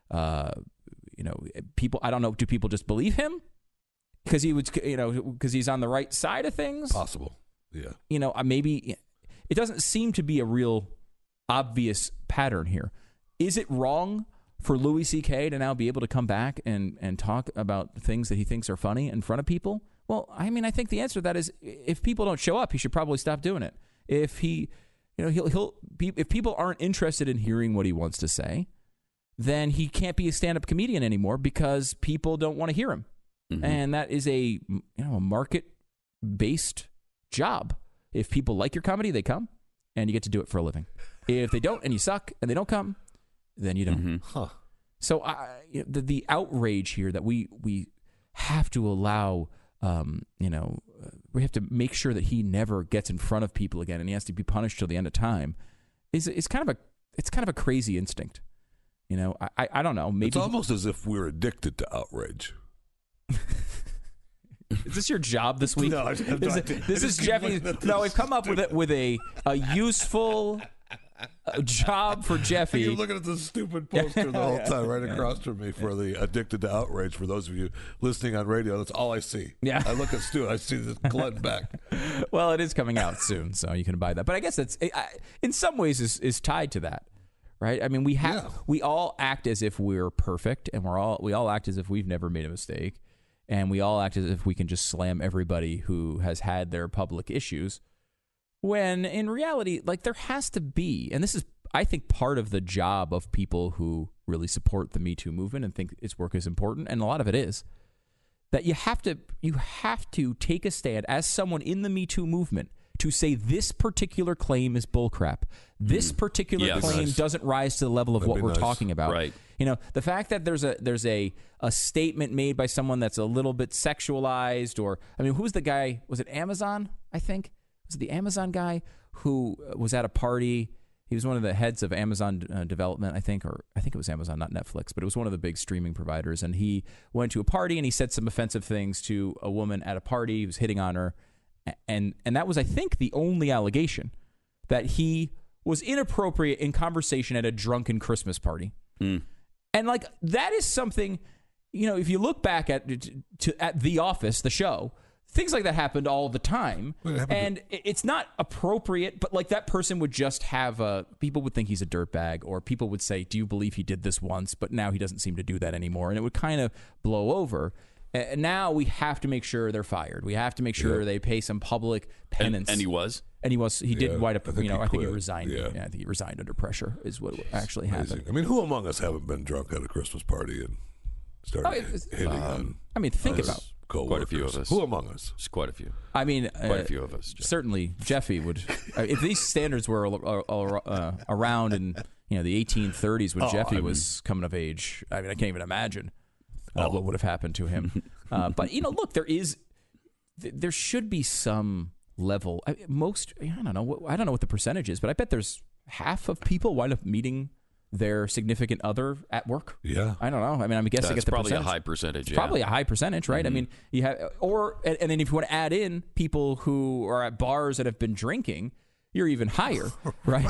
people. I don't know. Do people just believe him because because he's on the right side of things? Possible. Yeah. Maybe it doesn't seem to be a real obvious pattern here. Is it wrong for Louis C.K. to now be able to come back and talk about things that he thinks are funny in front of people? Well, I mean, I think the answer to that is if people don't show up, he should probably stop doing it. If if people aren't interested in hearing what he wants to say, then he can't be a stand-up comedian anymore because people don't want to hear him. Mm-hmm. And that is a market-based job. If people like your comedy, they come, and you get to do it for a living. If they don't, and you suck, and they don't come, then you don't. Mm-hmm. Huh. So the outrage here that we have to allow, we have to make sure that he never gets in front of people again, and he has to be punished till the end of time. Is kind of a crazy instinct. I don't know. Maybe it's almost as if we're addicted to outrage. Is this your job this week? No, this is Jeffy. No, we've come up with a useful job for Jeffy. You're looking at this stupid poster the whole time right across from me for the addicted to outrage. For those of you listening on radio, that's all I see. Yeah. I look at Stu, I see this Glenn Beck. Well, it is coming out soon, so you can buy that. But I guess that's in some ways is tied to that, right? I mean, we all act as if we're perfect, and we all act as if we've never made a mistake. And we all act as if we can just slam everybody who has had their public issues. When in reality, there has to be, and this is, I think, part of the job of people who really support the Me Too movement and think its work is important, and a lot of it is, that you have to take a stand as someone in the Me Too movement to say this particular claim is bullcrap. This particular claim doesn't rise to the level of what we're talking about. Right. The fact that there's a statement made by someone that's a little bit sexualized, or who's the guy? Was it Amazon? I think was it the Amazon guy who was at a party. He was one of the heads of Amazon development, I think it was Amazon, not Netflix, but it was one of the big streaming providers. And he went to a party and he said some offensive things to a woman at a party. He was hitting on her. And that was, I think, the only allegation, that he was inappropriate in conversation at a drunken Christmas party. Mm. And that is something, if you look back at The Office, the show, things like that happened all the time. And it's not appropriate, but that person would just have people would think he's a dirtbag, or people would say, do you believe he did this once? But now he doesn't seem to do that anymore. And it would kind of blow over. And now we have to make sure they're fired. We have to make sure they pay some public penance. And he was? He did wind up, I think he resigned. Yeah. I think he resigned under pressure is what actually happened. Who among us haven't been drunk at a Christmas party and started hitting on think about quite a few of us. Who among us? Just quite a few. Quite a few of us. Jeff. Certainly, Jeffy would. If these standards were around in the 1830s when Jeffy was coming of age, I can't even imagine what would have happened to him. But look, there should be some level. I don't know what the percentage is, but I bet there's half of people wind up meeting their significant other at work. Yeah, I don't know. I'm guessing it's probably a high percentage. It's probably a high percentage, right? Mm-hmm. You have, and then if you want to add in people who are at bars that have been drinking, you're even higher, right?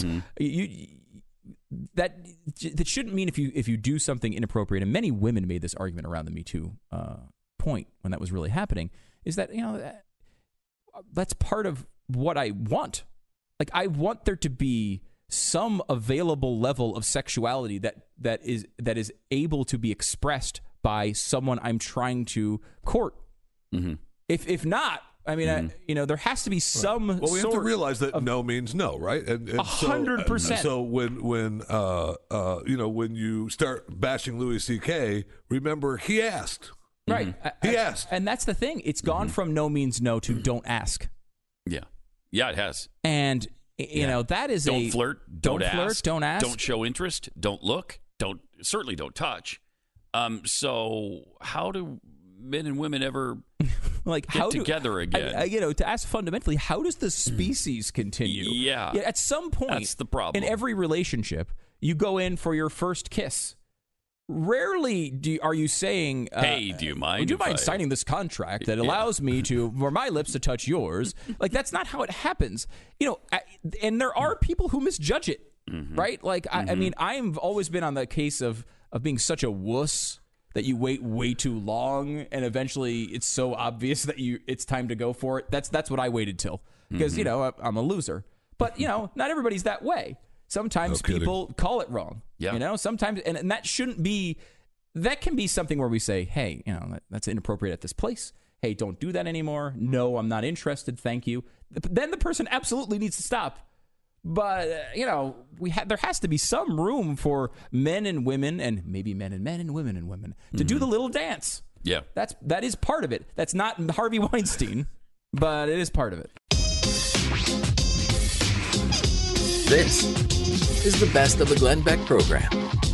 That shouldn't mean if you do something inappropriate. And many women made this argument around the Me Too point when that was really happening. Is that that's part of what I want. I want there to be some available level of sexuality that is able to be expressed by someone I'm trying to court. Mm-hmm. If not, there has to be some. Well, we have to realize that no means no, right? And 100%. So when you start bashing Louis C.K., remember he asked. Right. He asked. And that's the thing. It's gone from no means no to don't ask. Yeah. Yeah, it has. And that is don't flirt, don't ask, don't ask, don't show interest, don't look, certainly don't touch. So how do men and women ever get together again? To ask fundamentally, how does the species continue? Yeah. At some point, that's the problem. In every relationship, you go in for your first kiss. rarely are you saying, hey, do you mind? Would you mind signing this contract that allows me for my lips to touch yours? Like, that's not how it happens. And there are people who misjudge it, right? Like, I mean, I've always been on the case of being such a wuss that you wait way too long, and eventually it's so obvious that it's time to go for it. That's what I waited till, because I'm a loser. But not everybody's that way. Sometimes people call it wrong. Yeah. Sometimes, and that shouldn't be. That can be something where we say, hey, that's inappropriate at this place. Hey, don't do that anymore. No, I'm not interested. Thank you. Then the person absolutely needs to stop. But there has to be some room for men and women, and maybe men and women and women, to do the little dance. Yeah, that is part of it. That's not Harvey Weinstein, but it is part of it. This is the best of the Glenn Beck program.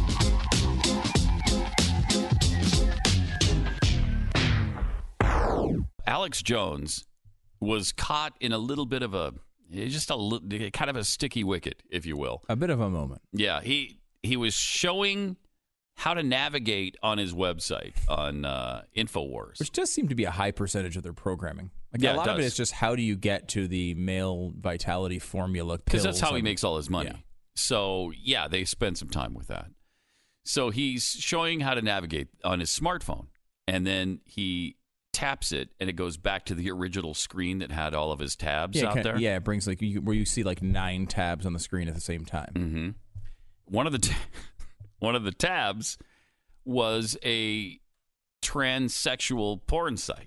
Alex Jones was caught in a little bit of kind of a sticky wicket, if you will. A bit of a moment. Yeah, he was showing how to navigate on his website on InfoWars, which does seem to be a high percentage of their programming. A lot of it is just how do you get to the male vitality formula pills. Because that's how he makes all his money. Yeah. So, they spend some time with that. So he's showing how to navigate on his smartphone, and then he taps it, and it goes back to the original screen that had all of his tabs out there. Yeah, it brings where you see 9 tabs on the screen at the same time. Mm-hmm. One of the tabs was a transsexual porn site.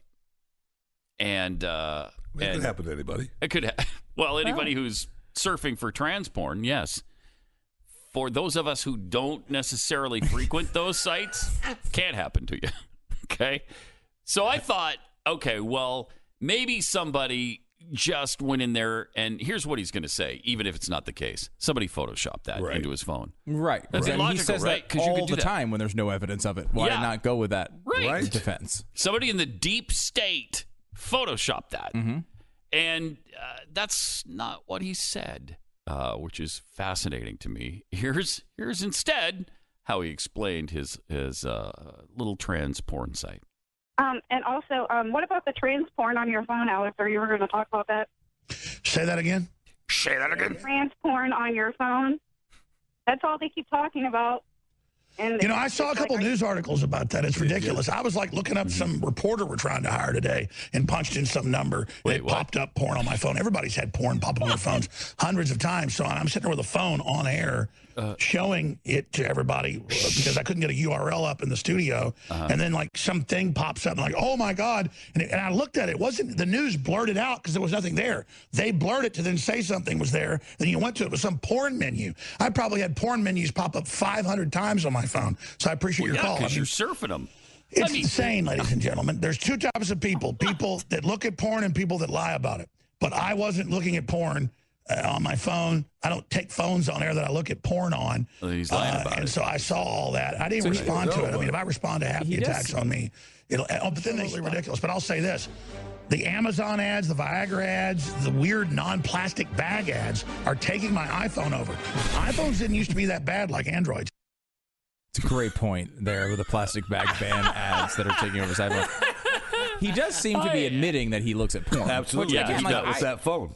And it could happen to anybody. It could anybody who's surfing for trans porn, yes. For those of us who don't necessarily frequent those sites, can't happen to you. Okay? So I thought, okay, well, maybe somebody just went in there, and here's what he's going to say, even if it's not the case. Somebody photoshopped that into his phone. Right. That's illogical, he says right? that all the time when there's no evidence of it. Why not go with that defense? Somebody in the deep state photoshopped that. Mm-hmm. And that's not what he said, which is fascinating to me. Here's instead how he explained his little trans porn site. And also, what about the trans porn on your phone, Alex? Or you were going to talk about that? Say that again. Trans porn on your phone. That's all they keep talking about. And I saw a couple news articles about that. It's ridiculous. I was looking up some reporter we're trying to hire today and punched in some number. It popped up porn on my phone. Everybody's had porn pop up on their phones hundreds of times. So I'm sitting there with a phone on air showing it to everybody because I couldn't get a URL up in the studio. And then something pops up and oh my God. And I looked at it. It wasn't the news blurted out because there was nothing there. They blurred it to then say something was there. Then you went to it with some porn menu. I probably had porn menus pop up 500 times on my phone. So I appreciate your call. Because you're surfing them. It's insane, ladies and gentlemen. There's two types of people that look at porn and people that lie about it. But I wasn't looking at porn on my phone. I don't take phones on air that I look at porn on. Well, he's lying about it. And so I saw all that. I didn't respond to it. I mean, if I respond to half the attacks on me, but then they ridiculous. But I'll say this. The Amazon ads, the Viagra ads, the weird non-plastic bag ads are taking my iPhone over. iPhones didn't used to be that bad like Androids. It's a great point there with the plastic bag ban ads that are taking over his iPhone. He does seem to be admitting that he looks at porn. Absolutely. Which, again, with that phone.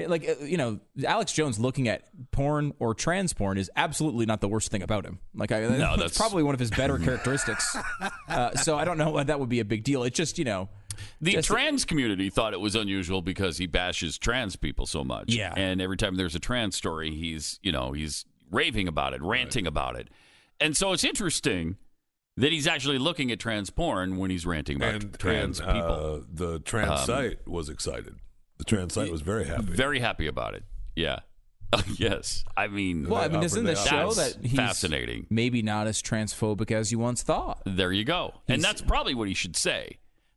Alex Jones looking at porn or trans porn is absolutely not the worst thing about him. That's probably one of his better characteristics. So I don't know why that would be a big deal. It's just, the trans community thought it was unusual because he bashes trans people so much. Yeah. And every time there's a trans story, he's raving about it, ranting about it. And so it's interesting that he's actually looking at trans porn when he's ranting about trans people. The trans site was excited. The trans site was very happy. Very happy about it. Yeah. Yes. I mean, doesn't this show that he's fascinating? Maybe not as transphobic as you once thought. There you go. And that's probably what he should say.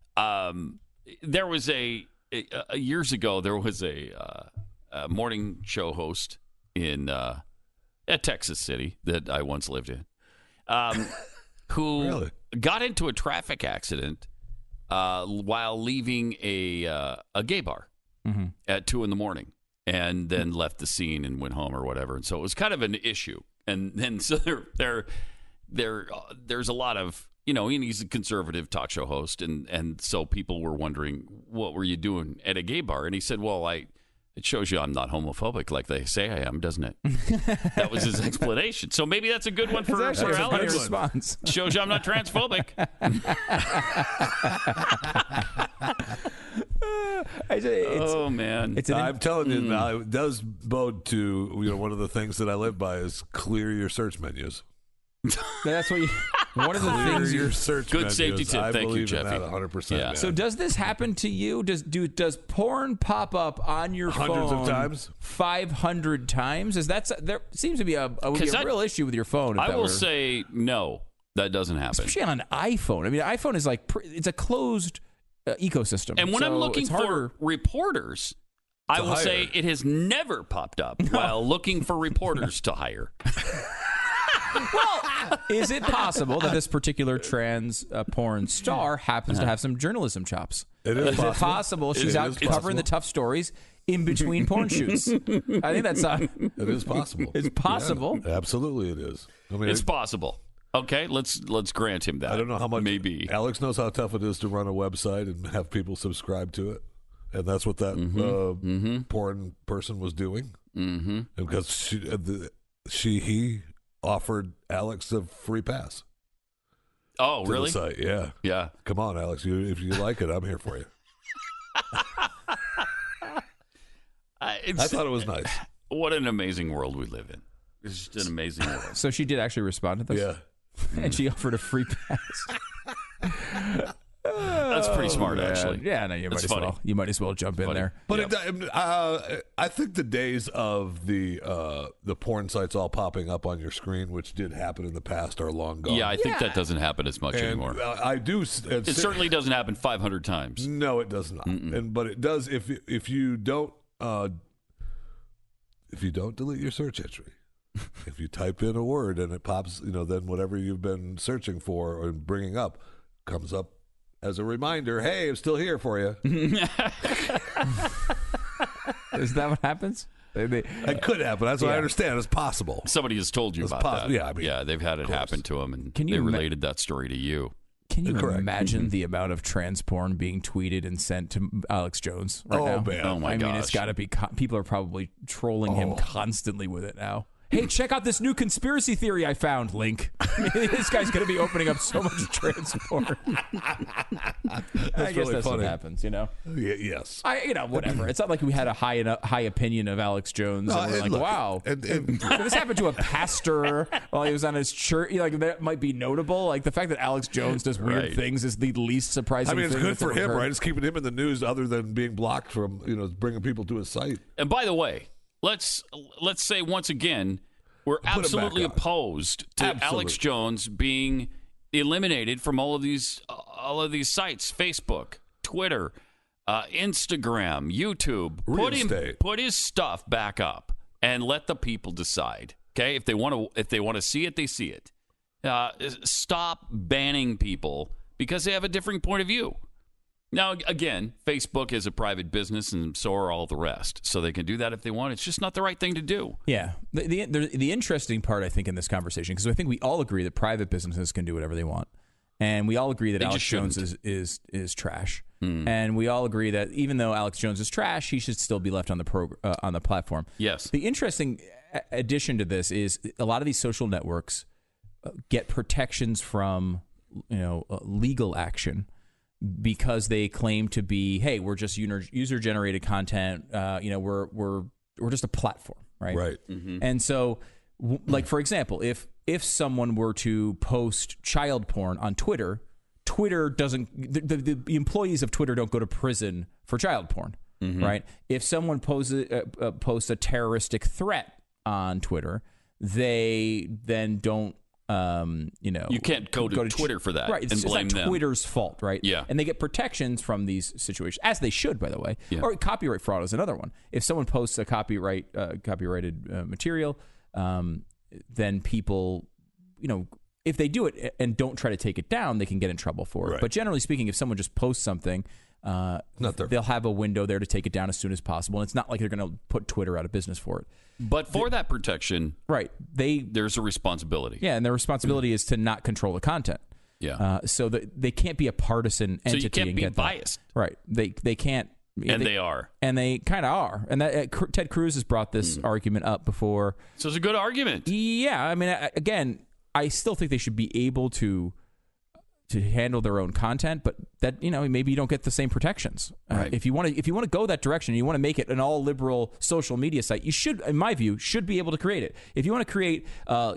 There was years ago, there was a morning show host in Texas City that I once lived in. Who got into a traffic accident while leaving a gay bar at 2 a.m. and then left the scene and went home or whatever. And so it was kind of an issue. And then so they're there's a lot of, and he's a conservative talk show host, and so people were wondering, what were you doing at a gay bar? And he said, well, it shows you I'm not homophobic like they say I am, doesn't it? That was his explanation. So maybe that's a good one for Alex. Response. Shows you I'm not transphobic. Oh, man. I'm telling you, it does bode to, one of the things that I live by is clear your search menus. That's what one of the things your search good menus, safety tip. Thank you, Jeffy. 100%. Yeah. So does this happen to you? Does porn pop up on your phone hundreds of times? 500 times? There seems to be a real issue with your phone. I will say no, that doesn't happen. Especially on an iPhone. I mean, iPhone is it's a closed ecosystem. And when I'm looking for reporters, I will say it has never popped up while looking for reporters to hire. Well, is it possible that this particular trans porn star happens to have some journalism chops? Is it possible she's out covering the tough stories in between porn shoots? I think that's it is possible. It's possible. Yeah, absolutely, it is. I mean, it's possible. Okay, let's grant him that. I don't know how much. Maybe Alex knows how tough it is to run a website and have people subscribe to it, and that's what that porn person was doing. Mm-hmm. Because he offered Alex a free pass. Oh, to really? The site. Yeah. Yeah. Come on, Alex. If you like it, I'm here for you. I thought it was nice. What an amazing world we live in. It's just an amazing world. So she did actually respond to this? Yeah. And she offered a free pass. That's pretty smart, actually. Yeah, no, you might as well jump in there. But I think the days of the porn sites all popping up on your screen, which did happen in the past, are long gone. Yeah, I think that doesn't happen as much anymore. I do. It certainly doesn't happen 500 times. No, it does not. But it does if you don't delete your search entry. If you type in a word and it pops, then whatever you've been searching for or bringing up comes up as a reminder. Hey, I'm still here for you. Is that what happens? It could happen. That's what I understand. It's possible. Somebody has told you about that. Yeah, they've had it happen to them, and they related that story to you. Can you imagine the amount of trans porn being tweeted and sent to Alex Jones right now? Man. Oh, my gosh. I mean, it's got to be. People are probably trolling him constantly with it now. Hey, check out this new conspiracy theory I found, Link. This guy's going to be opening up so much trans porn. I guess that's funny. What happens, Yes. Whatever. It's not like we had a high opinion of Alex Jones. And we're like, wow. This happened to a pastor while he was on his church. That might be notable. Like, the fact that Alex Jones does weird things is the least surprising thing. It's good for him, right? It's keeping him in the news other than being blocked from, bringing people to his site. And by the way, let's say once again, we're absolutely opposed to Alex Jones being eliminated from all of these sites: Facebook, Twitter, Instagram, YouTube. Put his stuff back up and let the people decide. Okay, if they want to see it, they see it. Stop banning people because they have a different point of view. Now, again, Facebook is a private business, and so are all the rest. So they can do that if they want. It's just not the right thing to do. Yeah. The interesting part, I think, in this conversation, because I think we all agree that private businesses can do whatever they want. And we all agree that Alex Jones is trash. And we all agree that even though Alex Jones is trash, he should still be left on the platform. Yes. The interesting addition to this is a lot of these social networks get protections from legal action, because they claim to be, hey, we're just user-generated content. We're just a platform, right? Right. Mm-hmm. And so, for example, if someone were to post child porn on Twitter, Twitter doesn't. The employees of Twitter don't go to prison for child porn, right? If someone posts a terroristic threat on Twitter, they then don't. You can't go to Twitter for that, right? It's blame not them. Twitter's fault, right? Yeah, and they get protections from these situations, as they should, by the way. Yeah. Or copyright fraud is another one. If someone posts a copyrighted material, then people, if they do it and don't try to take it down, they can get in trouble for it. Right. But generally speaking, if someone just posts something, they'll have a window there to take it down as soon as possible. And it's not like they're going to put Twitter out of business for it. But for that protection, right? There's a responsibility. Yeah, and their responsibility is to not control the content. Yeah. So that they can't be a partisan entity. So you can't and be get biased. That. Right. They can't. And they are. And they kind of are. And that Ted Cruz has brought this argument up before. So it's a good argument. Yeah. I mean, again, I still think they should be able to handle their own content, but that, maybe you don't get the same protections. Right. If you want to go that direction, and you want to make it an all liberal social media site, you should, in my view, be able to create it. If you want to create,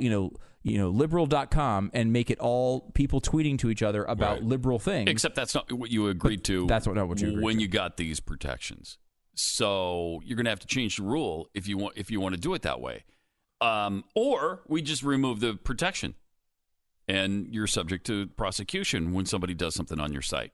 liberal.com and make it all people tweeting to each other about liberal things. Except that's not what you agreed to. That's not what you agreed when to. you got these protections. So you're going to have to change the rule if you want to do it that way. Or we just remove the protection. And you're subject to prosecution when somebody does something on your site.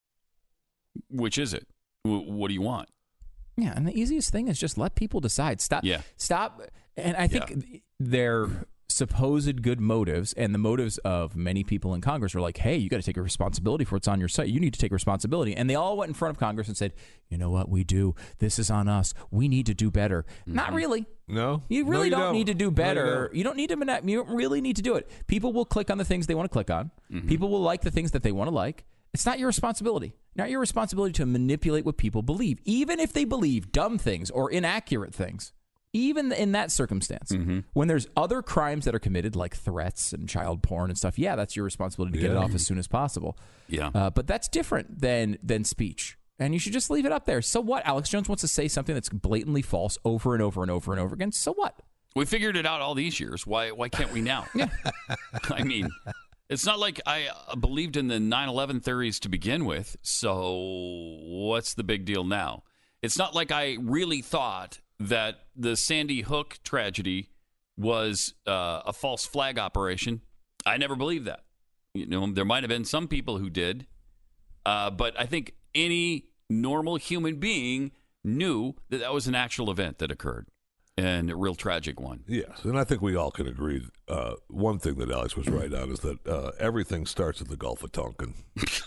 Which is it? What do you want? Yeah, and the easiest thing is just let people decide. Stop. And I think their supposed good motives and the motives of many people in Congress are like, hey, you got to take a responsibility for what's on your site. You need to take responsibility. And they all went in front of Congress and said, you know what, we do. This is on us. We need to do better. Not really. No. You really don't need to do better. No, you don't need to. You don't really need to do it. People will click on the things they want to click on. People will like the things that they want to like. It's not your responsibility. Not your responsibility to manipulate what people believe, even if they believe dumb things or inaccurate things. Even in that circumstance, when there's other crimes that are committed, like threats and child porn and stuff, that's your responsibility to get it off as soon as possible. Yeah. But that's different than speech. And you should just leave it up there. So what? Alex Jones wants to say something that's blatantly false over and over and over and over again. So what? We figured it out all these years. Why can't we now? Yeah. I mean, it's not like I believed in the 9/11 theories to begin with. So what's the big deal now? It's not like I really thought that the Sandy Hook tragedy was a false flag operation. I never believed that. There might have been some people who did, but I think any normal human being knew that that was an actual event that occurred, and a real tragic one. Yes, and I think we all can agree. One thing that Alex was right on is that everything starts at the Gulf of Tonkin.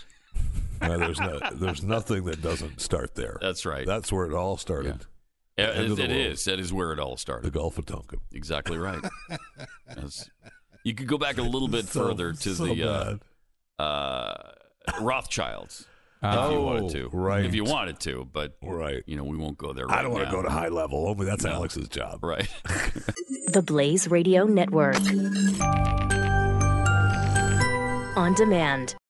There's nothing that doesn't start there. That's right. That's where it all started. Yeah. It is. That is where it all started. The Gulf of Tonkin. Exactly right. You could go back a little bit further to the Rothschilds if you wanted to. Right. If you wanted to, but we won't go there right now. I don't want to go to high level. Only that's Alex's job. Right. The Blaze Radio Network. On demand.